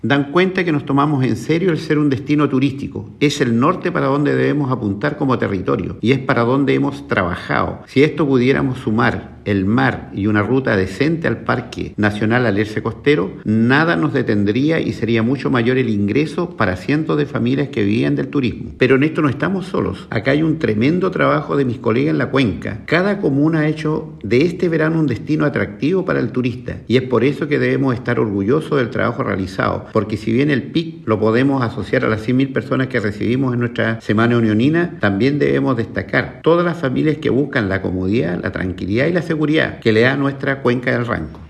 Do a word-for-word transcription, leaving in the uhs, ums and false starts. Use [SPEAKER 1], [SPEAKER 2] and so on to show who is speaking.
[SPEAKER 1] dan cuenta que nos tomamos en serio el ser un destino turístico. Es el norte para donde debemos apuntar como territorio y es para donde hemos trabajado. Si esto pudiéramos sumar el mar y una ruta decente al Parque Nacional Alerce Costero, nada nos detendría y sería mucho mayor el ingreso para cientos de familias que vivían del turismo. Pero en esto no estamos solos. Acá hay un tremendo trabajo de mis colegas en la cuenca. Cada comuna ha hecho de este verano un destino atractivo para el turista y es por eso que debemos estar orgullosos del trabajo realizado, porque si bien el P I C lo podemos asociar a las cien mil personas que recibimos en nuestra Semana Unionina, también debemos destacar todas las familias que buscan la comodidad, la tranquilidad y la seguridad que le da nuestra cuenca del Ranco.